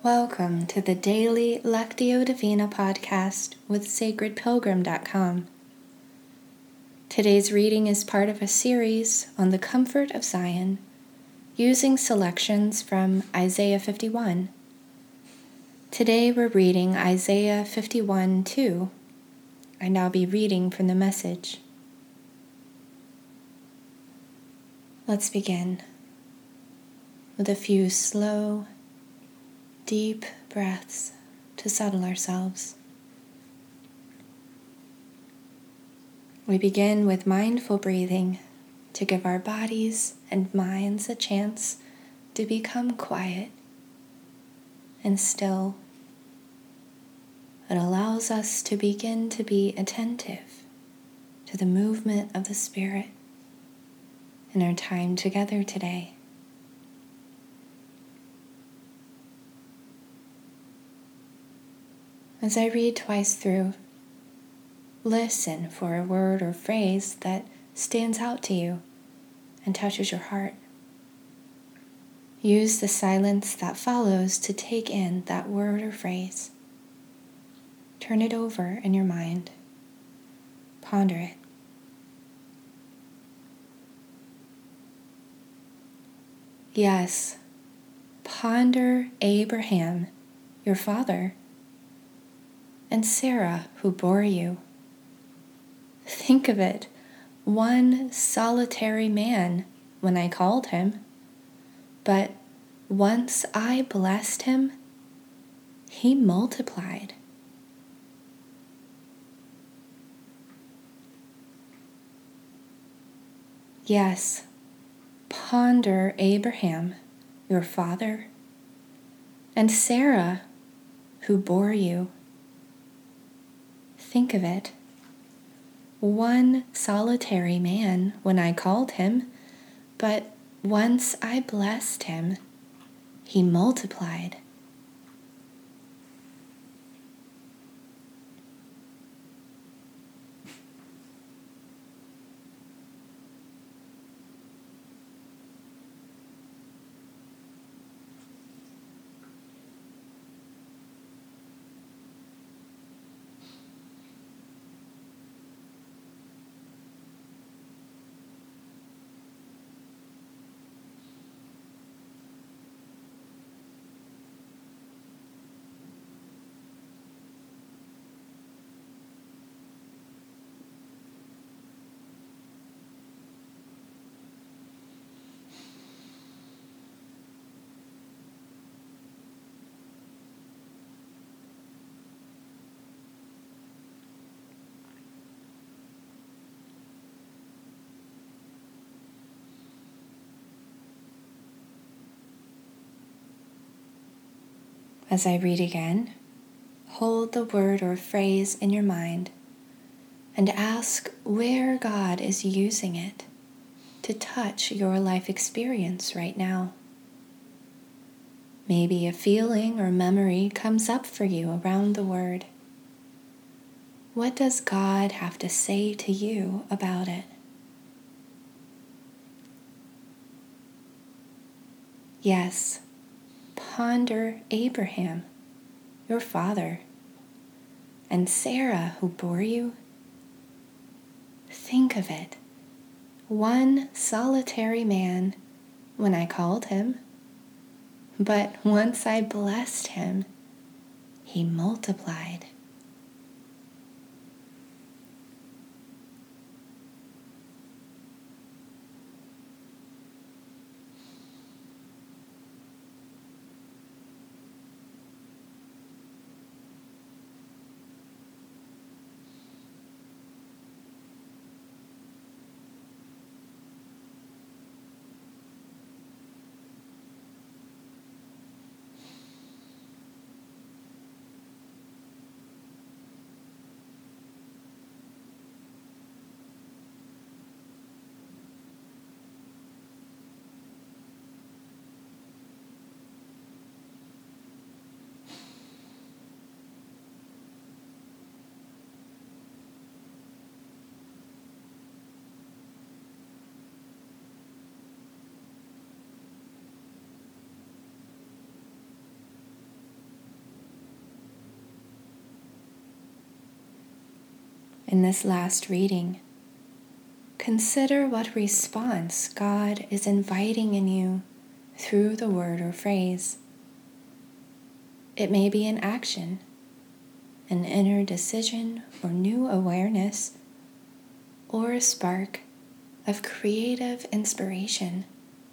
Welcome to the daily Lectio Divina podcast with sacredpilgrim.com. Today's reading is part of a series on the comfort of Zion, using selections from Isaiah 51. Today we're reading Isaiah 51:2, and I'll be reading from the Message. Let's begin with a few slow, deep breaths to settle ourselves. We begin with mindful breathing to give our bodies and minds a chance to become quiet and still. It allows us to begin to be attentive to the movement of the Spirit in our time together today. As I read twice through, listen for a word or phrase that stands out to you and touches your heart. Use the silence that follows to take in that word or phrase. Turn it over in your mind. Ponder it. Yes, ponder Abraham, your father, and Sarah, who bore you. Think of it, one solitary man when I called him, but once I blessed him, he multiplied. Yes, ponder Abraham, your father, and Sarah, who bore you. Think of it, one solitary man when I called him, but once I blessed him, he multiplied. As I read again, hold the word or phrase in your mind and ask where God is using it to touch your life experience right now. Maybe a feeling or memory comes up for you around the word. What does God have to say to you about it? Yes, ponder Abraham, your father, and Sarah, who bore you. Think of it, one solitary man when I called him, but once I blessed him, he multiplied. in this last reading, consider what response God is inviting in you through the word or phrase. It may be an action, an inner decision or new awareness, or a spark of creative inspiration.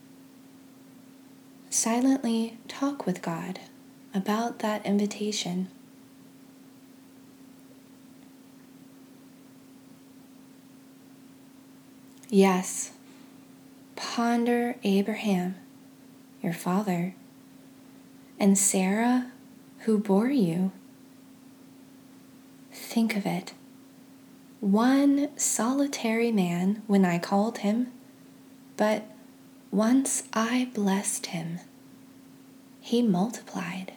Silently talk with God about that invitation. Yes, ponder Abraham, your father, and Sarah, who bore you. Think of it. One solitary man when I called him, but once I blessed him, he multiplied.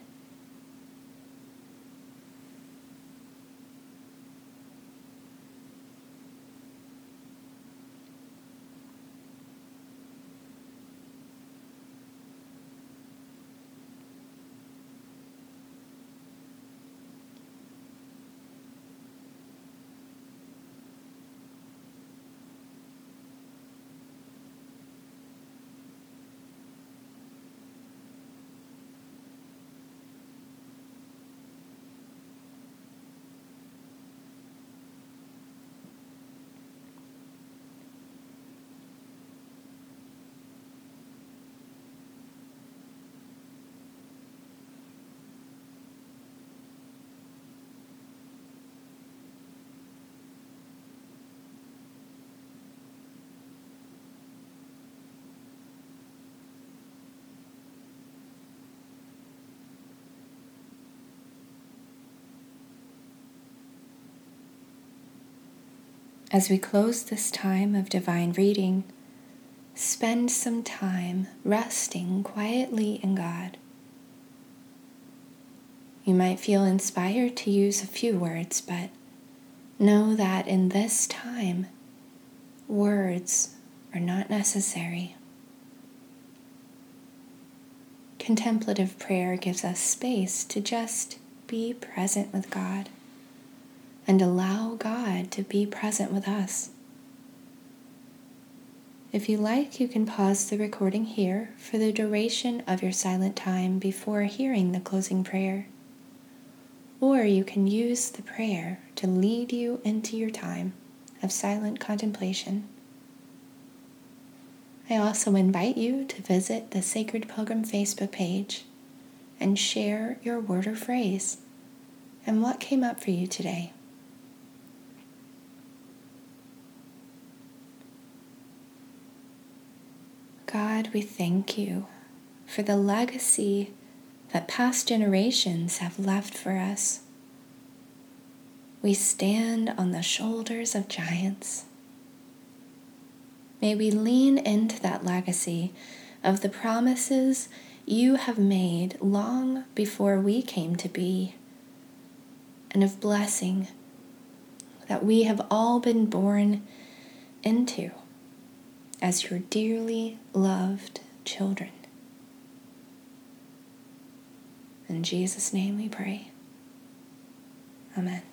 As we close this time of divine reading, spend some time resting quietly in God. You might feel inspired to use a few words, but know that in this time, words are not necessary. Contemplative prayer gives us space to just be present with God and allow God to be present with us. If you like, you can pause the recording here for the duration of your silent time before hearing the closing prayer. Or you can use the prayer to lead you into your time of silent contemplation. I also invite you to visit the Sacred Pilgrim Facebook page and share your word or phrase and what came up for you today. God, we thank you for the legacy that past generations have left for us. We stand on the shoulders of giants. May we lean into that legacy of the promises you have made long before we came to be, and of blessing that we have all been born into as your dearly loved children. In Jesus' name we pray. Amen.